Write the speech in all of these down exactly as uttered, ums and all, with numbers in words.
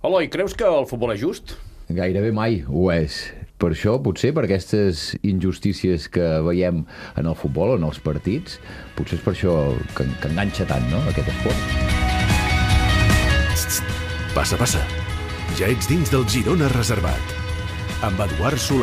Eloi, creus que el futbol és just? Gairebé mai ho és. Per això, potser, per aquestes injustícies que veiem en el futbol, en els partits, potser és per això que, que enganxa tant, no?, aquest esport. Passa, passa. Ja ets dins del Girona Reservat. Amb Eduard Solà.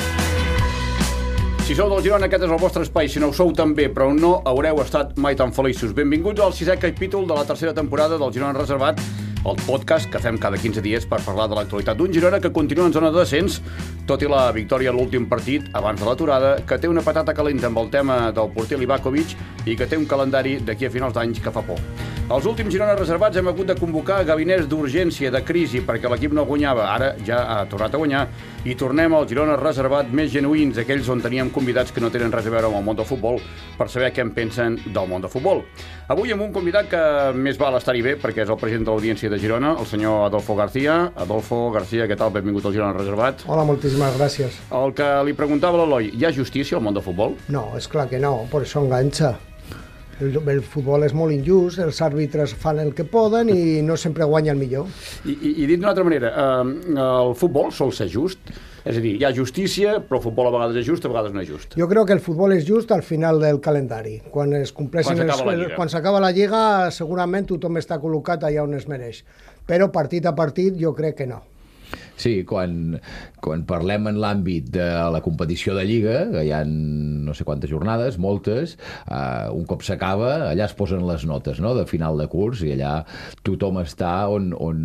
Si sou del Girona, aquest és el vostre espai. Si no ho sou, també, però no haureu estat mai tan feliços. Benvinguts al sisè capítol de la tercera temporada del Girona Reservat, el podcast que fem cada quinze dies per parlar de l'actualitat d'un Girona que continua en zona de descens, tot i la victòria a l'últim partit abans de l'aturada, que té una patata calenta amb el tema del porter Livakovic i que té un calendari d'aquí a finals d'anys que fa por. Els últims Girona Reservats hem hagut de convocar gabinets d'urgència, de crisi, perquè l'equip no guanyava. Ara ja ha tornat a guanyar i tornem al Girona Reservat més genuïns, aquells on teníem convidats que no tenen res a veure amb el món del futbol, per saber què en pensen del món del futbol. Avui amb un convidat que més val estar-hi bé, perquè és el president de l'Audiència de Girona, el senyor Adolfo García. Adolfo García, què tal? Benvingut al Girona Reservat. Hola, moltíssimes gràcies. El que li preguntava a l'Eloi, hi ha justícia al món del futbol? No, és clar que no, per això enganxa. El, el futbol és molt injust, els àrbitres fan el que poden i no sempre guanya el millor. I, i, i dit d'una altra manera, eh, el futbol sol ser just? És a dir, hi ha justícia, però el futbol a vegades és just, a vegades no és just. Jo crec que el futbol és just al final del calendari. Quan es compleixen Quan els, s'acaba la Lliga. Quan s'acaba la Lliga, segurament tothom està col·locat allà on es mereix. Però partit a partit jo crec que no. Sí, quan, quan parlem en l'àmbit de la competició de Lliga, que hi ha no sé quantes jornades, moltes, eh, un cop s'acaba, allà es posen les notes, no?, de final de curs, i allà tothom està on, on,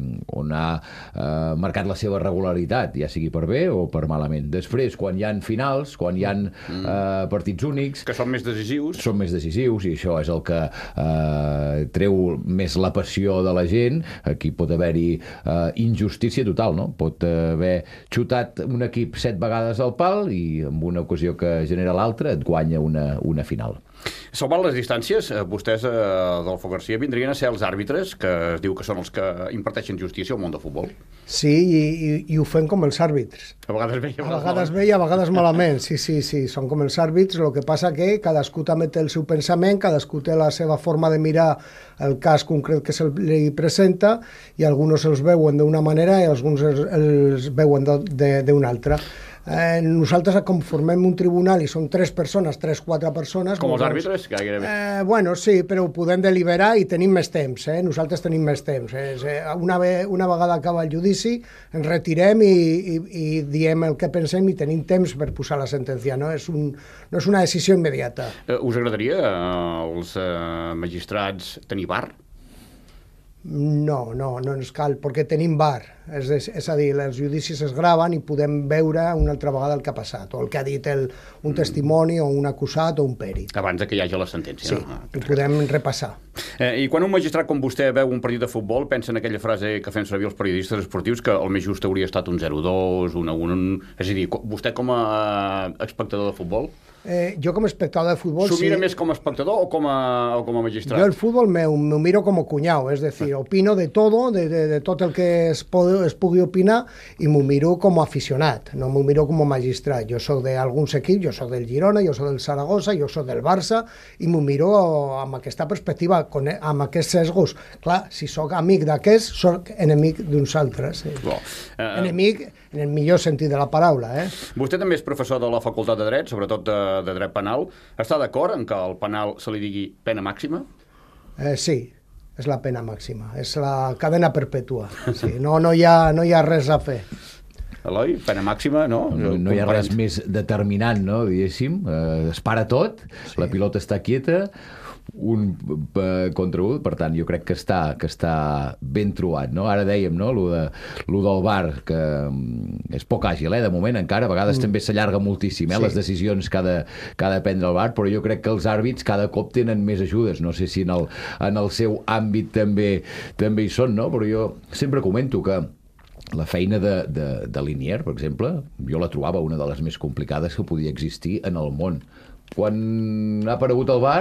on ha eh, marcat la seva regularitat, ja sigui per bé o per malament. Després, quan hi ha finals, quan hi ha eh, partits únics... Que són més decisius. Són més decisius, i això és el que eh, treu més la passió de la gent. Aquí pot haver-hi eh, injustícia total, no? Pot haver xutat un equip set vegades al pal i en una ocasió que genera l'altra et guanya una, una final. Salvant les distàncies, vostès, eh, Adolfo García, vindrien a ser els àrbitres, que es diu que són els que imparteixen justícia al món del futbol. Sí, i, i, i ho fem com els àrbitres. A vegades bé i A vegades bé i a vegades malament, sí, sí, sí, són com els àrbitres, el que passa que cadascú també té el seu pensament, cadascú té la seva forma de mirar el cas concret que se li presenta, i alguns els veuen d'una manera i alguns els, els veuen d'una altra. Eh, nosaltres conformem un tribunal i són tres persones, tres, quatre persones. Com els àrbitres? Gairebé. Eh, bueno, sí, però ho podem deliberar i tenim més temps, eh? Nosaltres tenim més temps. Eh? Una, ve, una vegada acaba el judici, ens retirem i, i, i diem el que pensem i tenim temps per posar la sentència. No és, un, no és una decisió immediata. Eh, us agradaria, eh, als eh, magistrats, tenir bar? No, no, no ens cal, perquè tenim bar. És, és a dir, els judicis es graven i podem veure una altra vegada el que ha passat, o el que ha dit el, un testimoni, o un acusat, o un pèrit. Abans de que hi hagi la sentència. Sí, no? ho podem repassar. Eh, I quan un magistrat com vostè veu un partit de futbol, pensa en aquella frase que fem servir els periodistes esportius, que el més just hauria estat un zero dos, un a un... És a dir, vostè com a espectador de futbol... Eh, jo com a espectador de futbol... S'ho mira sí, més com a espectador o com a, o com a magistrat? Jo el fútbol me, me miro como cuñado, es decir, opino de todo, de, de, de tot el que es, pod, es pugui opinar, i m'ho miro com a aficionat, no m'ho miro com a magistrat. Jo soc d'alguns equips, jo soc del Girona, jo soc del Saragossa, jo soc del Barça, i m'ho miro amb aquesta perspectiva, amb aquests sesgos. Clar, si soc amic d'aquests, soc enemic d'uns altres. Eh? Bo, eh, enemic en el millor sentit de la paraula. Eh? Vostè també és professor de la Facultat de Dret, sobretot de, de dret penal. Està d'acord en que al penal se li digui pena màxima? Eh, sí, és la pena màxima. És la cadena perpètua. Sí. No, no, hi ha, no hi ha res a fer. Eloi, pena màxima, no? No, no hi ha res més determinant, no, diguéssim. Eh, es para tot, sí. La pilota està quieta, un eh, contra un, per tant, jo crec que està, que està ben trobat, no? Ara dèiem, no?, lo, de, lo del V A R, que mm, és poc àgil, eh, de moment encara, a vegades mm. també s'allarga moltíssim, eh, sí. Les decisions que ha, de, que ha de prendre el V A R, però jo crec que els àrbits cada cop tenen més ajudes, no sé si en el, en el seu àmbit també, també hi són, no?, però jo sempre comento que la feina de, de, de Linier, per exemple, jo la trobava una de les més complicades que podia existir en el món. Quan ha aparegut el V A R,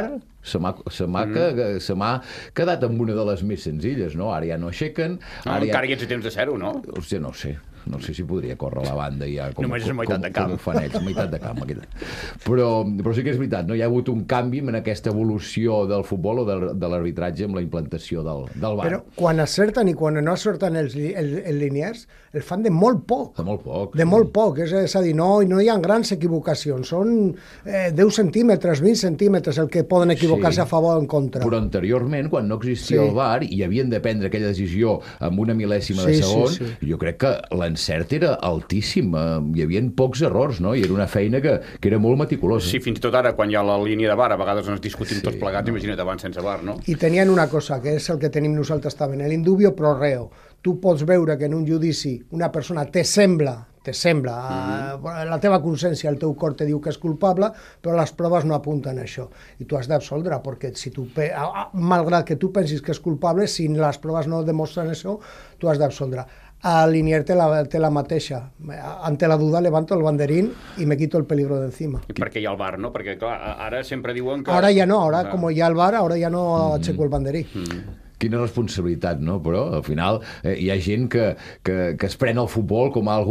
se m'ha mm. se m'ha quedat amb una de les més senzilles, no? Ara ja no aixequen... No, ara encara ja... hi ets a temps de zero, no? Hòstia, no ho sé. No sé si podria córrer la banda ja com, Només és com, meitat com, de camp. com ho fan ells, meitat de camp. Però, però sí que és veritat, no? Hi ha hagut un canvi en aquesta evolució del futbol o de, de l'arbitratge amb la implantació del, del V A R. Però quan acerten i quan no acerten els, els, els liniers, el fan de molt poc. De molt poc. De sí. molt poc, és, és a dir, no, no hi ha grans equivocacions, són eh, deu centímetres, vint centímetres el que poden equivocar-se sí. a favor o en contra. Però anteriorment, quan no existia sí. el V A R i havien de prendre aquella decisió amb una mil·lèsima sí, de segon, sí, sí. jo crec que l'encert era altíssim, hi havia pocs errors, no? I era una feina que, que era molt meticulosa. Sí, fins i tot ara, quan hi ha la línia de V A R, a vegades ens discutim sí, tots plegats, no. Imagina't abans sense V A R, no? I tenien una cosa, que és el que tenim nosaltres també, l'indubio pro reo. Tu pots veure que en un judici una persona te sembla, te sembla, mm-hmm. la teva consciència, el teu cor te diu que és culpable, però les proves no apunten a això. I tu has d'absoldre, perquè si tu, malgrat que tu pensis que és culpable, si les proves no demostren això, tu has d'absoldre. A Linier té la, té la mateixa. Ante la duda levanto el banderín i me quito el peligro de encima. I perquè hi ha el V A R, no? Perquè, clar, ara sempre diuen que... Ara ja no, ara ah. com hi ha el V A R, ara ja no mm. aixeco el banderí. Mm. Quina responsabilitat, no? Però al final eh, hi ha gent que, que, que es pren el futbol com algo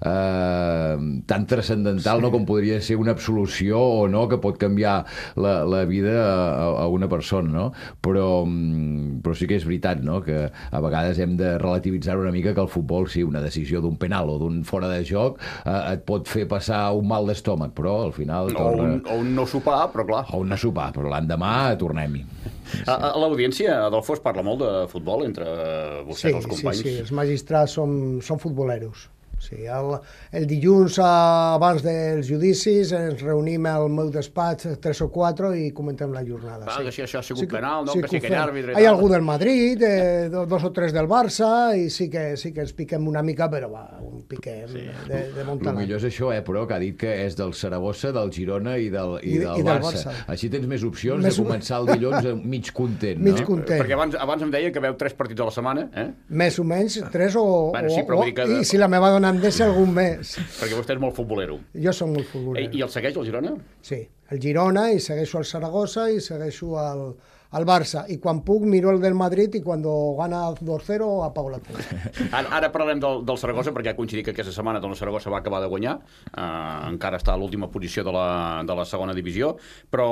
eh, tan transcendental, sí. no? Com podria ser una absolució o no, que pot canviar la, la vida a, a una persona, no? Però, però sí que és veritat, no? Que a vegades hem de relativitzar una mica que el futbol, sí, una decisió d'un penal o d'un fora de joc eh, et pot fer passar un mal d'estómac, però al final... O, torna... un, o un no sopar, però clar. O un no sopar, però l'endemà tornem-hi. Sí. A, a l'audiència, Adolfo, es parla molt de futbol entre vostès, sí, els companys? Sí, sí, els magistrats són, són futboleros. Sí, el, el dilluns abans dels judicis ens reunim al meu despatx tres o quatre i comentem la jornada. Ah, sí. que si això ha sigut sí, penal, no? Sí, que si aquell àrbitre... Hi ha algú del Madrid, eh, dos o tres del Barça, i sí que, sí que ens piquem una mica, però va, un piquem sí. de, de Montalà. El millor és això, eh, però, que ha dit que és del Saragossa, del Girona i del, i I, del, i del Barça. Barça. Així tens més opcions més... de començar el dilluns mig content, no? Mig content. Perquè abans, abans em deia que veu tres partits a la setmana, eh? Més o menys, tres o... Bueno, sí, o, o que... I si la meva dona em deixa algun més. Perquè vostè és molt futbolero. Jo soc molt futbolero. I, i el segueix, el Girona? Sí, el Girona, i segueixo el Saragossa, i segueixo el, el Barça. I quan puc miro el del Madrid, i quan gana dos cero apago la tele. Ara, ara parlem del, del Saragossa, perquè ha coincidit que aquesta setmana el Saragossa va acabar de guanyar. Uh, encara està a l'última posició de la, de la segona divisió. Però...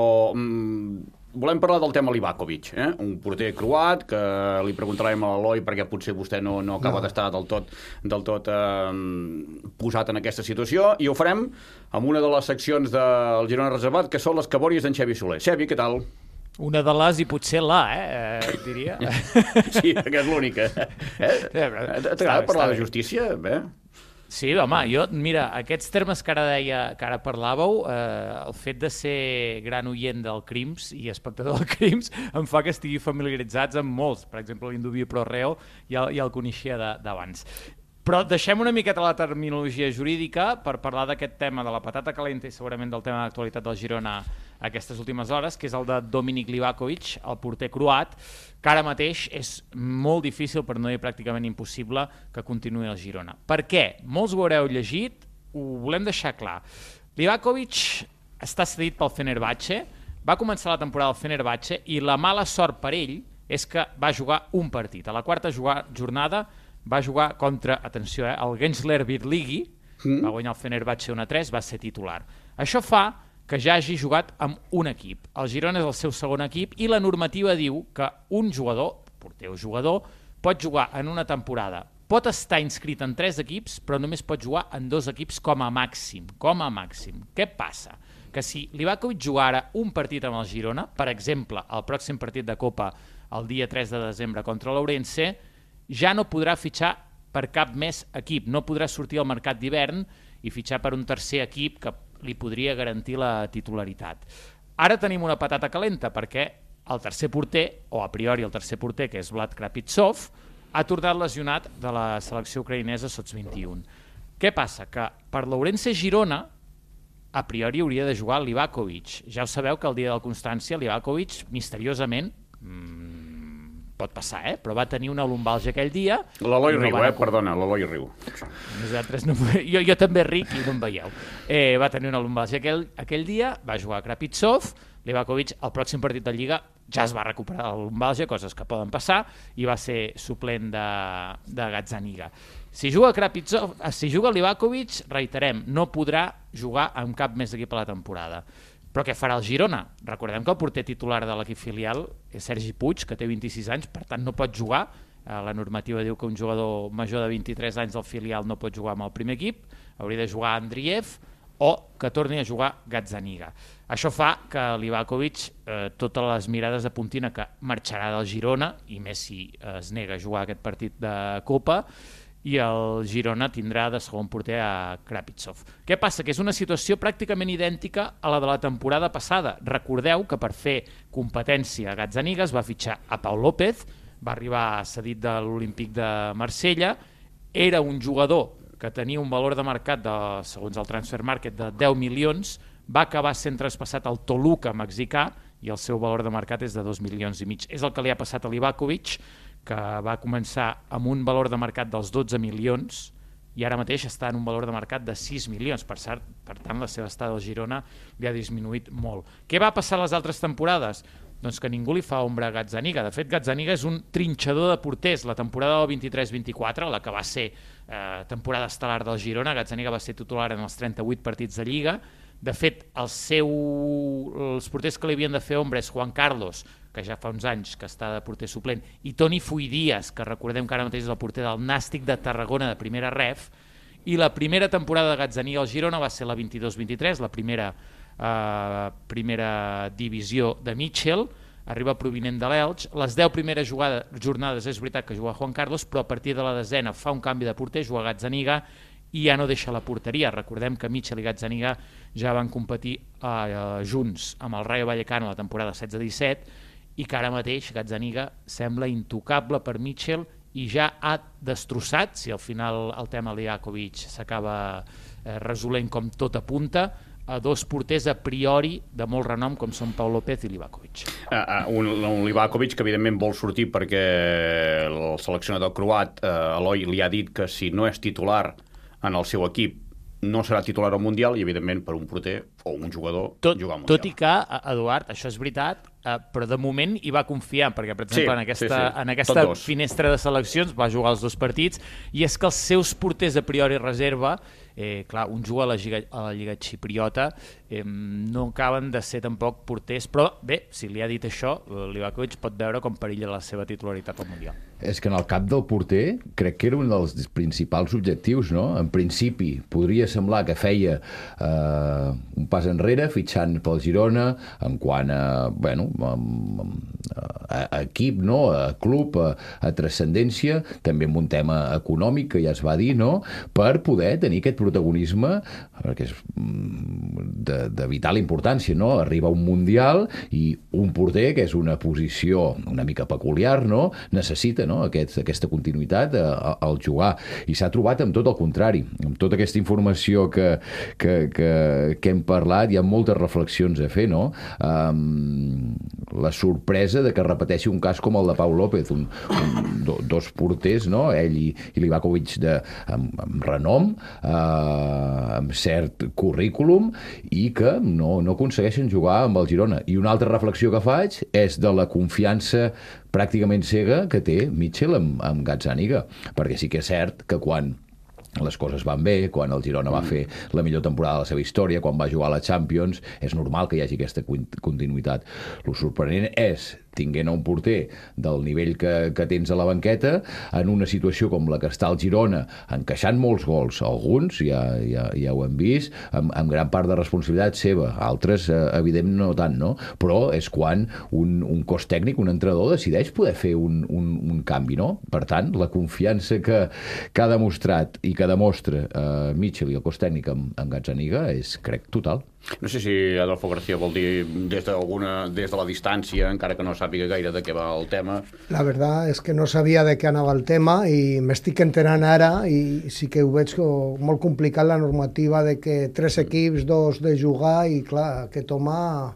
Um, volem parlar del tema Livakovic, eh? Un porter croat, que li preguntarem a l'Eloi perquè potser vostè no, no acaba no. d'estar del tot, del tot eh, posat en aquesta situació, i ho farem amb una de les seccions del Girona Reservat, que són les cabòries d'en Xevi Soler. Xevi, què tal? Una de les i potser la, eh, diria. Sí, que és l'única. Eh? T'agrada parlar de justícia? Bé. Sí, home, jo, mira, aquests termes que ara deia, que ara parlàveu, eh, el fet de ser gran oient del Crims i espectador del Crims em fa que estigui familiaritzats amb molts. Per exemple, l'Indubio pro reo ja, ja el coneixia d'abans. Però deixem una miqueta la terminologia jurídica per parlar d'aquest tema de la patata calenta i segurament del tema d'actualitat del Girona aquestes últimes hores, que és el de Dominik Livakovic, el porter croat, que ara mateix és molt difícil, per no dir pràcticament impossible, que continuï el Girona. Per què? Molts ho haureu llegit, ho volem deixar clar. Livakovic està cedit pel Fenerbahçe, va començar la temporada al Fenerbahçe i la mala sort per ell és que va jugar un partit. A la quarta jornada va jugar contra, atenció, eh, el Gençler Birligi, mm. va guanyar el Fenerbahçe un a tres, va ser titular. Això fa que ja hagi jugat amb un equip. El Girona és el seu segon equip i la normativa diu que un jugador, porter o jugador, pot jugar en una temporada. Pot estar inscrit en tres equips, però només pot jugar en dos equips com a màxim. Com a màxim. Què passa? Que si Livakovic jugara un partit amb el Girona, per exemple, el pròxim partit de Copa el dia tres de desembre contra l'Ourense, ja no podrà fitxar per cap més equip. No podrà sortir al mercat d'hivern i fitxar per un tercer equip que li podria garantir la titularitat. Ara tenim una patata calenta perquè el tercer porter, o a priori el tercer porter, que és Vlad Krapitsov, ha tornat lesionat de la selecció ucraïnesa sots vint-i-un. Què passa? Que per l'Ourense Girona, a priori hauria de jugar Livakovic. Ja ho sabeu que el dia de la Constància Livakovic, misteriosament, mmm, pot passar, eh? Però va tenir una lumbàlgia aquell dia. L'Eloi no riu, van eh? Perdona, l'Eloi riu. Nosaltres no... jo, jo també ric i no em veieu. Eh, va tenir una lumbàlgia aquell, aquell dia, va jugar a Krapitsov, Livakovic, el pròxim partit de Lliga ja es va recuperar la lumbàlgia, coses que poden passar, i va ser suplent de, de Gazzaniga. Si juga Krapitsov, si juga Livakovic, reiterem, no podrà jugar amb cap més equip a la temporada. Però què farà el Girona? Recordem que el porter titular de l'equip filial és Sergi Puig, que té vint-i-sis anys, per tant no pot jugar. La normativa diu que un jugador major de vint-i-tres anys del filial no pot jugar amb el primer equip, hauria de jugar Andriev, o que torni a jugar Gazzaniga. Això fa que Livakovic, eh, totes les mirades apuntin a que marxarà del Girona, i més si es nega a jugar aquest partit de Copa, i el Girona tindrà de segon porter a Krapitsov. Què passa? Que és una situació pràcticament idèntica a la de la temporada passada. Recordeu que per fer competència a Gazzaniga es va fitxar a Pau López, va arribar cedit de l'Olímpic de Marsella, era un jugador que tenia un valor de mercat, de, segons el Transfer Market, de deu milions, va acabar sent traspassat al Toluca mexicà i el seu valor de mercat és de dos milions i mig. És el que li ha passat a Livakovic, que va començar amb un valor de mercat dels dotze milions i ara mateix està en un valor de mercat de sis milions. Per cert, per tant, la seva estada al Girona li ha disminuït molt. Què va passar les altres temporades? Doncs que ningú li fa ombra a Gazzaniga. De fet, Gazzaniga és un trinxador de porters. La temporada del vint-i-tres vint-i-quatre, la que va ser eh, temporada estel·lar del Girona, Gazzaniga va ser titular en els trenta-vuit partits de Lliga. De fet, el seu, els porters que li havien de fer ombra és Juan Carlos, que ja fa uns anys que està de porter suplent, i Toni Fuidías, que recordem que ara mateix és el porter del Nàstic de Tarragona de primera ref, i la primera temporada de Gazzaniga al Girona va ser la vint-i-dos vint-i-tres, la primera Uh, primera divisió de Mitchell, arriba provinent de l'Elx. Les deu primeres jugades, jornades és veritat que juga Juan Carlos, però a partir de la desena fa un canvi de porter, juga Gazzaniga i ja no deixa la porteria. Recordem que Mitchell i Gazzaniga ja van competir uh, junts amb el Rayo Vallecano la temporada setze disset i que ara mateix Gazzaniga sembla intocable per Mitchell i ja ha destrossat, si al final el tema Livakovic s'acaba eh, resolent com tot apunta, a dos porters a priori de molt renom com són Pau López i Livakovic. Uh, uh, un, un Livakovic que evidentment vol sortir perquè el seleccionador croat, uh, Eloi, li ha dit que si no és titular en el seu equip no serà titular al Mundial i evidentment per un porter o un jugador tot, jugar al Mundial. Tot i que, Eduard, això és veritat, eh, però de moment hi va confiar, perquè per exemple sí, en aquesta, sí, sí. En aquesta finestra de seleccions va jugar els dos partits i és que els seus porters a priori reserva, eh, clar, un juga a la Lliga, a la Lliga Xipriota, eh, no acaben de ser tampoc porters, però bé, si li ha dit això, Livakovic pot veure com perilla la seva titularitat al Mundial. És que en el cap del porter crec que era un dels principals objectius, no? En principi podria semblar que feia eh, un pas enrere fitxant pel Girona en quant a, bueno, a, a, a equip, no? A club, a, a transcendència, també amb un tema econòmic que ja es va dir, no? Per poder tenir aquest protagonisme, perquè és de, de vital importància, no? Arriba un Mundial i un porter, que és una posició una mica peculiar, no? Necessita, no? Aquest, aquesta continuïtat al jugar, i s'ha trobat amb tot el contrari, amb tota aquesta informació que, que, que, que hem parlat. Hi ha moltes reflexions a fer, no? Um, la sorpresa de que repeteixi un cas com el de Pau López, un, un, do, dos porters, no? Ell i, i Livakovic de, amb, amb renom, uh, amb cert currículum, i que no, no aconsegueixen jugar amb el Girona. I una altra reflexió que faig és de la confiança pràcticament cega que té Mitchell amb, amb Gazzaniga, perquè sí que és cert que quan les coses van bé, quan el Girona va fer la millor temporada de la seva història, quan va jugar a la Champions, és normal que hi hagi aquesta continuïtat. El sorprenent és tinguent un porter del nivell que, que tens a la banqueta, en una situació com la que està el Girona, encaixant molts gols, alguns, ja, ja, ja ho hem vist, amb, amb gran part de responsabilitat seva, altres, eh, evident, no tant, no? Però és quan un, un cos tècnic, un entrenador, decideix poder fer un, un, un canvi, no? Per tant, la confiança que, que ha demostrat i que demostra eh, Mitchell i el cos tècnic amb, amb Gazzaniga és, crec, total. No sé si Adolfo García vol dir des d'alguna, des de la distància, encara que no sàpiga gaire de què va el tema. La veritat és que no sabia de què anava el tema i m'estic enterant ara i sí que ho veig molt complicat la normativa de que tres equips, dos de jugar i clar, aquest home,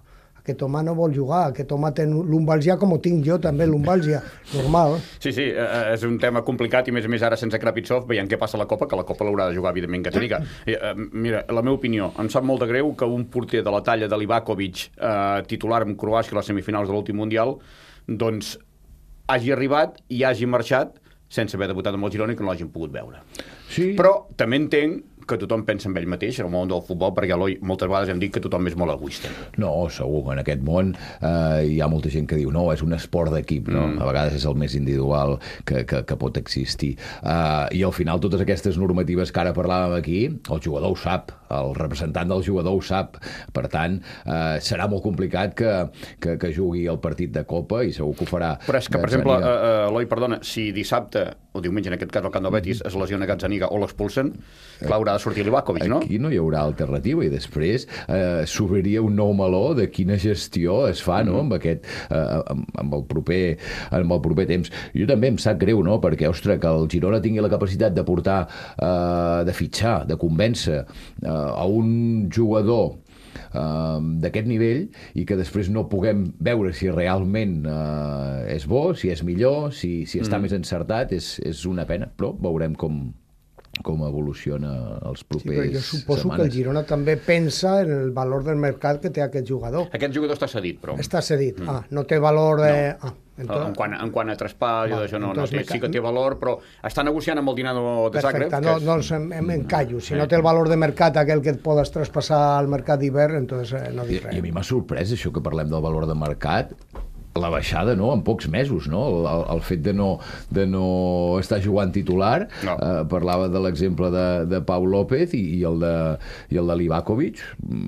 aquest home no vol jugar, aquest home té lumbalgia com ho tinc jo també, lumbalgia, normal. Sí, sí, eh, és un tema complicat i més a més ara sense Krapitsov veient què passa a la Copa, que la Copa l'haurà de jugar evidentment Gazzaniga. Eh, eh, mira, la meva opinió, em sap molt de greu que un porter de la talla de Livakovic, eh, titular amb Croàcia a les semifinals de l'últim Mundial, doncs hagi arribat i hagi marxat sense haver debutat amb el Girona i que no l'hagin pogut veure. Sí. Però també entenc que tothom pensa en ell mateix, en el món del futbol, perquè Eloi, moltes vegades hem dit que tothom és molt egoista. No, segur, en aquest món eh, hi ha molta gent que diu no, és un esport d'equip, no? Mm. A vegades és el més individual que, que, que pot existir. Uh, I al final totes aquestes normatives que ara parlàvem aquí, el jugador ho sap, el representant del jugador ho sap. Per tant, uh, serà molt complicat que, que, que jugui el partit de Copa i segur que ho farà. Però és que, per exemple, uh, Eloi, perdona, si dissabte, o diumenge, en aquest cas el Camp del Betis, es lesiona Gazzaniga o l'expulsen, clar, haurà de sortir Livakovic, no? Aquí no hi haurà alternativa i després eh, s'obriria un nou meló de quina gestió es fa, no?, amb aquest, eh, amb, amb, el proper, amb el proper temps. Jo també em sap greu, no?, perquè, ostres, que el Girona tingui la capacitat de portar, eh, de fitxar, de convèncer eh, a un jugador Uh, d'aquest nivell i que després no puguem veure si realment uh, és bo, si és millor, si, si està mm. més encertat, és, és una pena, però veurem com, com evoluciona els propers setmanes. Sí, jo suposo setmanes. Que el Girona també pensa en el valor del mercat que té aquest jugador. Aquest jugador està cedit, però... Està cedit, mm. ah, no té valor... De... No. Ah. Entonces... En, quant, en quant a traspàs, va, això no, no té, sí que té valor, però està negociant amb el Dinamo de Zagreb. Perfecte, no, és... doncs em, em encallo. Si no té el valor de mercat aquell que et podes traspassar al mercat d'hivern, entonces eh, no dic res. I, I a mi m'ha sorprès això que parlem del valor de mercat, la baixada, no?, en pocs mesos, no?, el, el fet de no, de no estar jugant titular. No. Eh, parlava de l'exemple de, de Pau López i, i el de, i el de Livakovic.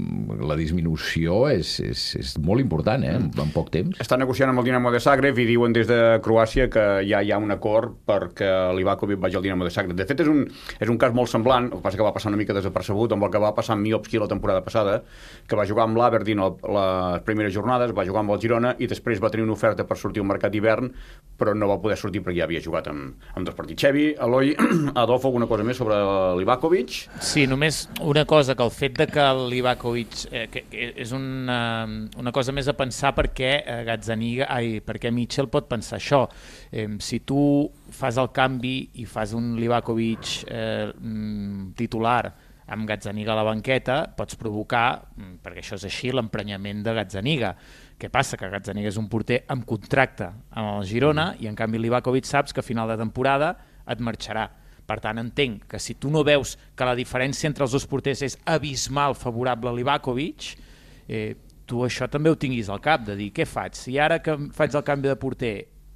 La disminució és, és, és molt important, eh?, en, en poc temps. Està negociant amb el Dinamo de Zagreb i diuen des de Croàcia que ja hi ha un acord perquè Livakovic vagi al Dinamo de Zagreb. De fet, és un, és un cas molt semblant, el que passa que va passar una mica desapercebut, amb el que va passar amb Miovski la temporada passada, que va jugar amb l'Aberdeen les primeres jornades, va jugar amb el Girona i després va tenir una oferta per sortir al mercat d'hivern, però no va poder sortir perquè ja havia jugat amb, amb dos partits. Xevi, Eloi, Adolfo, alguna cosa més sobre Livakovic? Sí, només una cosa, que el fet de que el Livakovic eh, que, que és una, una cosa més a pensar perquè eh, Gazzaniga, ai, perquè Mitchell pot pensar això. Eh, si tu fas el canvi i fas un Livakovic eh, titular amb Gazzaniga a la banqueta, pots provocar, perquè això és així, l'emprenyament de Gazzaniga. Què passa? Que Gazzaniga és un porter amb contracte amb el Girona i en canvi Livakovic saps que a final de temporada et marxarà. Per tant, entenc que si tu no veus que la diferència entre els dos porters és abismal favorable a Livakovic, eh, tu això també ho tinguis al cap, de dir, què faig? Si ara que faig el canvi de porter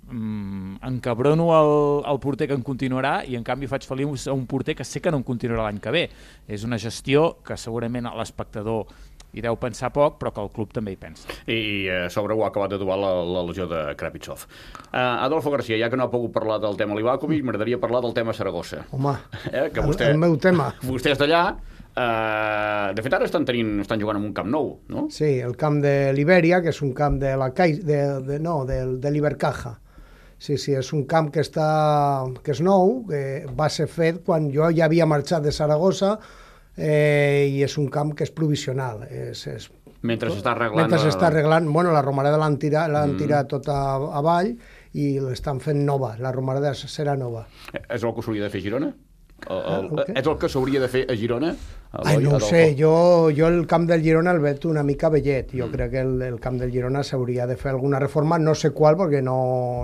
mm, encabrono el, el porter que en continuarà i en canvi faig feliç a un porter que sé que no en continuarà l'any que ve. És una gestió que segurament l'espectador hi deu pensar poc, però que el club també hi pensa. I eh, sobre ho ha acabat de trobar la, la lesió de Krapitsov. Uh, Adolfo García, ja que no ha pogut parlar del tema Livakovic, m'agradaria parlar del tema Saragossa. Home, eh, que vostè, el, el meu tema. Vostè és d'allà. Uh, de fet, ara estan, tenint, estan jugant en un camp nou, no? Sí, el camp de l'Iberia, que és un camp de la Caixa, de, de, no, de, de l'Ibercaja. Sí, sí, és un camp que, està, que és nou, que va ser fet quan jo ja havia marxat de Saragossa, eh, i és un camp que és provisional. És, és, mentre s'està arreglant... Mentre s'està arreglant... Bueno, la Romareda l'han tirat, l'han mm. tirat tot a, avall i l'estan fent nova. La Romareda serà nova. És el que s'hauria de fer a Girona? El, el, el és el que s'hauria de fer a Girona? Ai, no ho sé, jo, jo el camp del Girona el veig una mica vellet. Jo mm. crec que el, el camp del Girona s'hauria de fer alguna reforma, no sé qual, perquè no...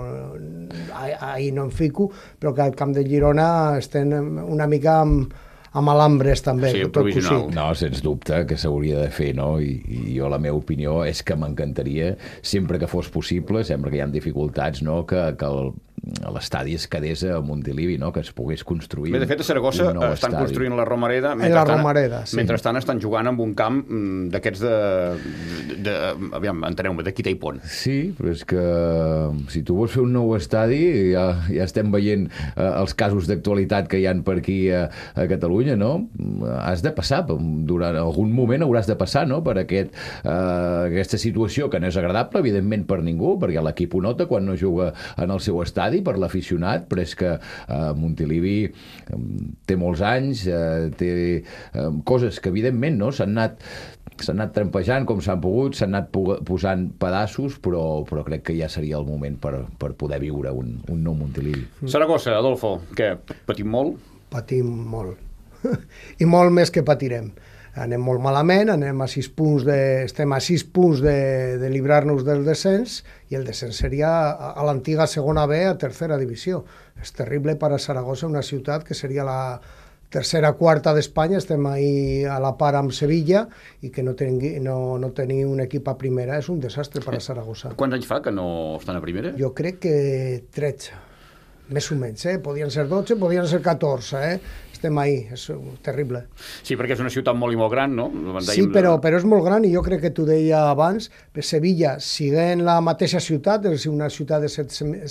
ahir no em fico, però que el camp del Girona estem una mica amb, amb alambres també. Sí, tot provisional. No, sens dubte que s'hauria de fer, no? I, i jo la meva opinió és que m'encantaria, sempre que fos possible, sempre que hi ha dificultats, no? que, que el l'estadi es quedés a Montilivi, no? Que es pogués construir. Bé, de fet, a Saragossa estan estadi. construint la Romareda. En la Romareda, sí. Mentrestant estan jugant amb un camp d'aquests de... de, de aviam, enteneu-me, de Quita i Pont. Sí, però és que si tu vols fer un nou estadi, ja, ja estem veient eh, els casos d'actualitat que hi han per aquí a, a Catalunya, no? Has de passar, durant algun moment hauràs de passar, no? Per aquest, eh, aquesta situació que no és agradable, evidentment, per ningú, perquè l'equip ho nota quan no juga en el seu estadi, agradi per l'aficionat, però és que eh, Montilivi eh, té molts anys, eh, té eh, coses que evidentment no s'han anat s'han anat trampejant com s'han pogut, s'han anat posant pedaços, però, però crec que ja seria el moment per, per poder viure un, un nou Montilivi. Saragossa, Adolfo, què, patim molt? Patim molt. I molt més que patirem. Anem molt malament, anem a sis punts de, estem a sis punts de, de librar-nos del descens, i el descens seria a, a l'antiga segona B, a tercera divisió. És terrible per a Saragossa, una ciutat que seria la tercera, quarta d'Espanya, estem ahí a la par amb Sevilla, i que no tenir, no, no tenir un equip a primera és un desastre per a Saragossa. Quants anys fa que no estan a primera? Jo crec que tretze, més o menys, eh? Podien ser dotze, podien ser catorze, eh? Estem ahí, és terrible. Sí, perquè és una ciutat molt i molt gran, no? Sí, però, però és molt gran, i jo crec que t'ho deia abans, que Sevilla, siguent la mateixa ciutat, és una ciutat de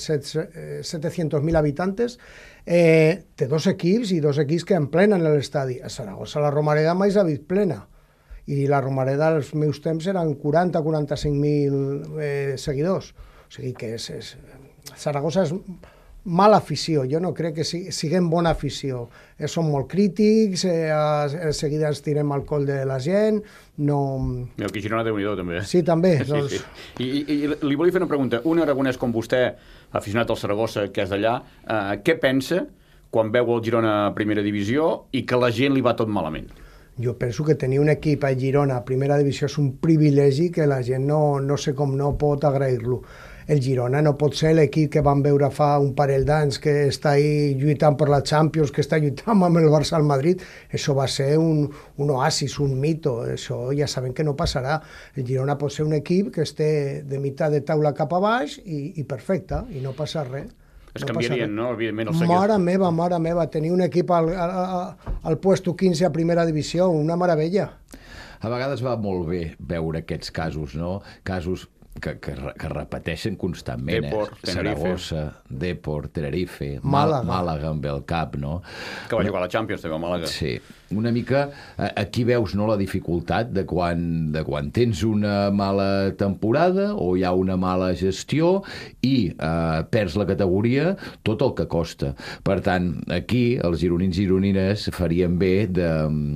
setecientos mil habitants, eh, té dos equips, i dos equips que emplenen l'estadi. A Saragossa la Romareda mai s'ha vist plena, i la Romareda als meus temps eren quaranta a quaranta-cinc mil eh, seguidors. O sigui que és, és... Saragossa és mala afició, jo no crec que siguem bona afició. Eh, som molt crítics, eh, a, a seguida ens tirem al coll de la gent, no... I aquí Girona, Déu-n'hi-do, també. Sí, també. Sí, doncs... sí. I, i, I li volia fer una pregunta. Un aragonès com vostè, aficionat al Saragossa, que és d'allà, eh, què pensa quan veu el Girona a primera divisió i que la gent li va tot malament? Jo penso que tenir un equip a Girona a primera divisió és un privilegi que la gent no, no sé com no pot agrair-lo. El Girona no pot ser l'equip que vam veure fa un parell d'anys que està ahí lluitant per la Champions, que està lluitant amb el Barça al Madrid. Això va ser un, un oasis, un mito. Això ja sabem que no passarà. El Girona pot ser un equip que esté de meitat de taula cap a baix i, i perfecte, i no passa res. Es no canviarien, no? Evidentment, els seguidors. Mare meva, mare meva, tenir un equip al, al, al puesto quinze a primera divisió, una meravella. A vegades va molt bé veure aquests casos, no? Casos que, que, que repeteixen constantment. Depor, eh? Tenerife. Saragossa, Depor, Tenerife, Màlaga. Màlaga amb el Cap, no? Que va jugar a la Champions, també, a Màlaga. Sí, una mica aquí veus, no, la dificultat de quan, de quan tens una mala temporada o hi ha una mala gestió i eh, perds la categoria, tot el que costa. Per tant, aquí els gironins i gironines farien bé de...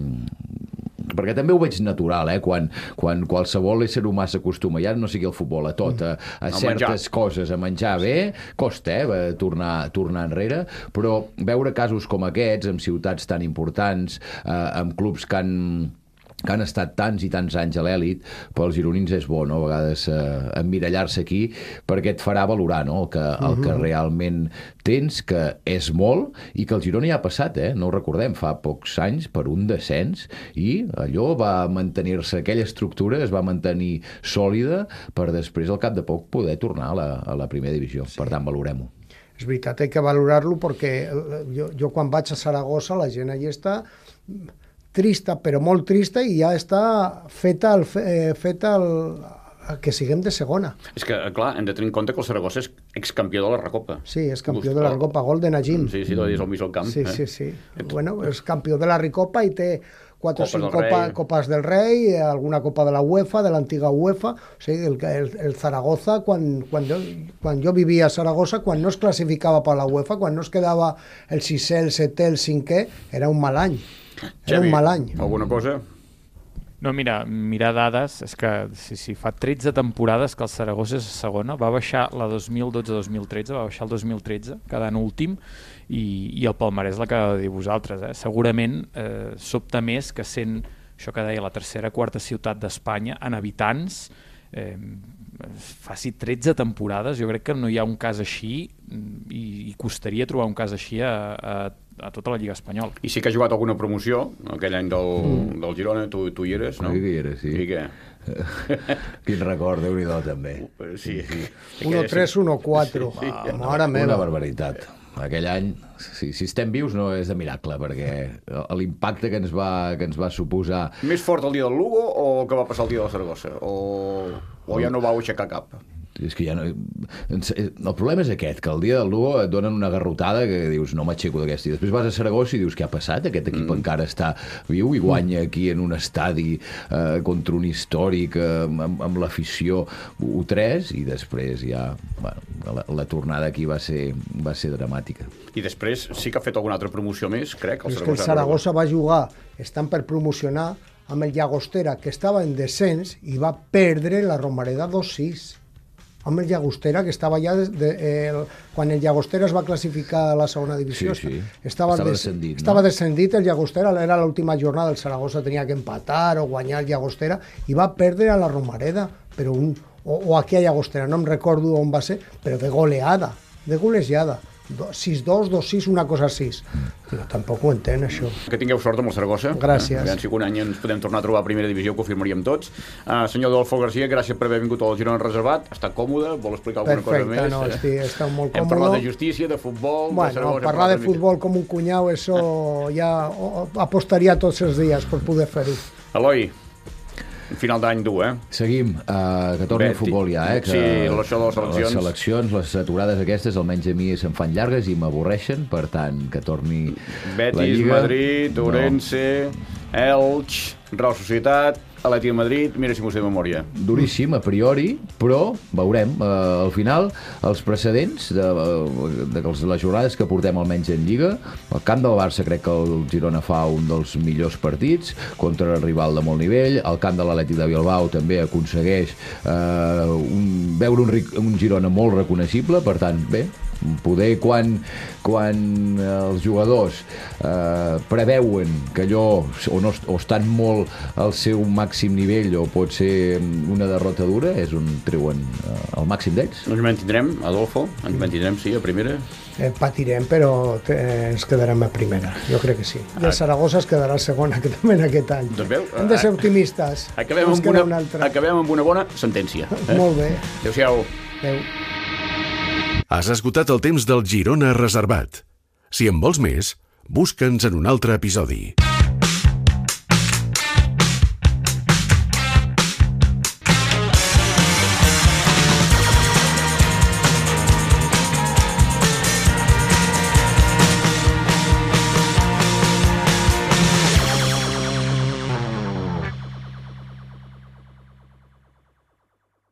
perquè també ho veig natural, eh? Quan, quan qualsevol ésser humà s'acostuma, ja no sigui el futbol, a tot, a, a, a certes menjar. coses, a menjar bé, costa, eh? Tornar, tornar enrere, però veure casos com aquests, en ciutats tan importants, eh, amb clubs que han... que han estat tants i tants anys a l'èlit, pels gironins és bo, no?, a vegades eh, emmirallar-se aquí, perquè et farà valorar, no?, el que, el que realment tens, que és molt, i que el Girona ja ha passat, eh?, no ho recordem, fa pocs anys, per un descens, i allò va mantenir-se, aquella estructura es va mantenir sòlida, per després, al cap de poc, poder tornar a la, a la primera divisió. Sí. Per tant, valorem-ho. És veritat, hay que valorarlo, perquè jo, jo quan vaig a Saragossa, la gent allà està trista, però molt trista, i ja està feta, el, eh, feta el, el que siguem de segona. És que, clar, hem de tenir en compte que el Saragossa és excampió de la Recopa. Sí, és campió de la Recopa, gol de Najim. Sí, sí, és el mig al camp. Sí, eh? sí, sí. Bueno, és campió de la Recopa i té quatre o Copes cinc del copa, Rei. copes del Rei, alguna copa de la UEFA, de l'antiga UEFA. O sigui, el, el, el Zaragoza, quan, quan, jo, quan jo vivia a Saragossa, quan no es classificava per la UEFA, quan no es quedava el sisè, el setè, el cinquè, era un mal any. Era Xavi, un mal any. alguna cosa? No, mira, mirar dades, és que si, si fa tretze temporades que el Saragossa és a segona, va baixar la dos mil dotze dos mil tretze, va baixar el dos mil tretze, quedant últim, i, i el palmarès l'acaba de dir vosaltres. Eh? Segurament eh, sobta més que sent, això que deia, la tercera quarta ciutat d'Espanya en habitants, eh, faci tretze temporades, jo crec que no hi ha un cas així, i, i costaria trobar un cas així a, a a tota la Lliga Espanyola. I sí que ha jugat alguna promoció, aquell any del, mm. del Girona, tu, tu hi eres, no? Sí que hi eres, sí. I què? Quin record, Déu-n'hi-do, també. Sí, sí. uno tres, uno cuatro. Sí. Ah, mare meva. Una barbaritat. Aquell any, si, si estem vius, no és de miracle, perquè l'impacte que ens va, que ens va suposar... Més fort el dia del Lugo o que va passar el dia de la Saragossa? O, o ja no vau aixecar cap? És que ja no... El problema és aquest, que el dia del Lugo et donen una garrotada que dius, no m'aixeco d'aquesta. I després vas a Saragossa i dius, què ha passat? Aquest equip mm. encara està viu i guanya aquí en un estadi eh, contra un històric eh, amb, amb l'afició u tres, i després ja... Bueno, la, la tornada aquí va ser, va ser dramàtica. I després sí que ha fet alguna altra promoció més, crec. El és que el Saragossa va jugar, estan per promocionar, amb el Llagostera, que estava en descens, i va perdre la Romareda dos sis. Amb el Llagostera, que estava ja... De, de, el, quan el Llagostera es va classificar a la segona divisió, sí, sí. estava, estava des, descendit. Estava no? descendit el Llagostera, era l'última jornada, el Saragossa tenia que empatar o guanyar el Llagostera, i va perdre a la Romareda, però un, o, o aquí a Llagostera, no em recordo on va ser, però de goleada, de golejada. sis dos, dos sis, una cosa sis. No, tampoc ho entenc, això. Que tingueu sort amb el Saragossa. Gràcies. Eh? Si un any ens podem tornar a trobar a primera divisió, ho confirmaríem tots. Uh, senyor Adolfo García, gràcies per haver vingut al Girona Reservat. Està còmode? Vol explicar alguna Perfecte, cosa més? No, estic, està molt còmode. Hem parlat de justícia, de futbol... Bueno, de Saragossa, parlar de futbol com un cunyau, això ja apostaria tots els dies per poder fer-ho. Eloi, final d'any dur, eh? Seguim, uh, que torni el futbol ja, eh? Que sí, això de les seleccions. Les seleccions, les aturades aquestes, almenys a mi se'n fan llargues i m'avorreixen, per tant, que torni Betis, la Lliga. Madrid, Ourense, no. Elx, Real Societat, Atlètic de Madrid, mira si m'ho sé de memòria. Duríssim, a priori, però veurem. Uh, al final, els precedents de, de, de les jornades que portem almenys en Lliga, al camp del Barça crec que el Girona fa un dels millors partits contra el rival de molt nivell, al camp de l'Atlètic de Bilbao també aconsegueix uh, un, veure un, un Girona molt reconeixible, per tant, bé, poder quan, quan els jugadors eh, preveuen que allò o, no, o estan molt al seu màxim nivell o pot ser una derrota dura, és on treuen eh, el màxim d'ells. Ens mantindrem, Adolfo? Ens mantindrem, sí, a primera? Eh, patirem, però eh, ens quedarem a primera, jo crec que sí. I el Saragossa es quedarà a segona, que també en aquest any. Doncs veu, hem de ser optimistes. Acabem amb una, una acabem amb una bona sentència. Eh? Molt bé. Adéu-siau. Adéu. Has esgotat el temps del Girona Reservat. Si en vols més, busca'ns en un altre episodi.